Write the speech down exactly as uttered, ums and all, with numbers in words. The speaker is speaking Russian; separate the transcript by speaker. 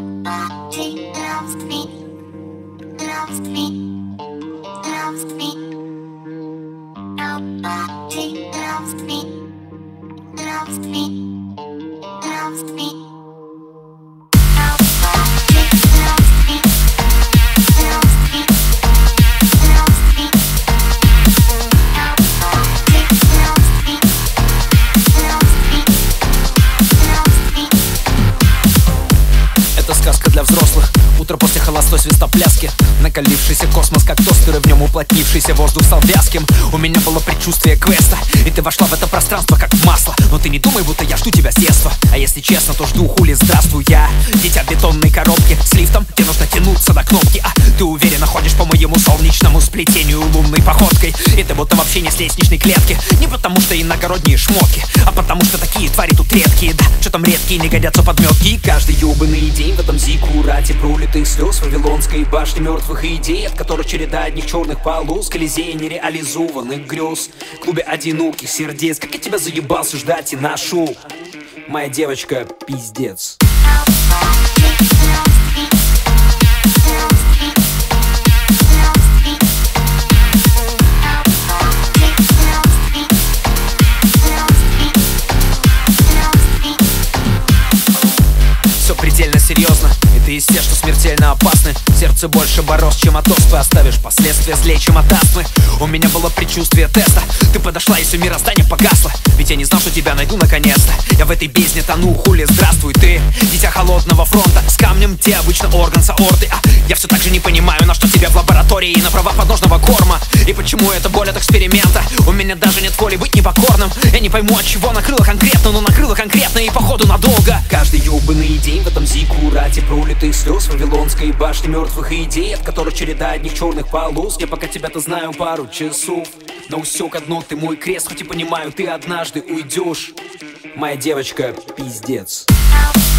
Speaker 1: Nobody loves me, loves me, loves me. Nobody loves me, loves me, loves me.
Speaker 2: Сказка для взрослых. Утро после холостой свистопляски. Накалившийся космос, как тостеры, в нем уплотнившийся воздух стал вязким. У меня было предчувствие квеста, и ты вошла в это пространство как в масло. Но ты не думай, будто я жду тебя с детства. А если честно, то жду хули, здравствуй, я дитя бетонной коробки с лифтом, где нужно тянуться до кнопки. А ты уверенно ходишь по моему солнечному сплетению лунной походкой. И ты будто вообще не с лестничной клетки. Не потому что иногородние шмотки, а потому что такие твари тут редкие. Да, что там редкие, не годятся подметки. И каждый ёбаный день в этом зиккурате пролитых слез вавилонской башни мертвых идей, от которых череда одних черных полос, колизея нереализованных грез, в клубе одиноких сердец. Как я тебя заебался ждать и нашел, моя девочка, пиздец. Все предельно серьезно, и ты из тех, что смертельно опасны. Сердце больше бороз, чем от оспы, оставишь последствия злее, чем от астмы. У меня было предчувствие теста, ты подошла, и все мироздание погасло. Ведь я не знал, что тебя найду наконец-то. Я в этой бездне тону, хули, здравствуй ты, дитя холодного фронта, с камнем, где обычно орган аорты. А я все так же не понимаю, на что тебя в лаборатории и на права подножного корма. И почему это боль от эксперимента? У меня даже нет воли быть непокорным. Я не пойму, от чего накрыло конкретно, но накрыло конкретно и походу надолго. Каждый ёбаный день в этом зиккурате пролитых слез вавилонской башни мертвых идей, от которых череда одних черных полос. Я пока тебя-то знаю пару часов, но усек одно, ты мой крест. Хоть и понимаю, ты однажды уйдешь, моя девочка, пиздец.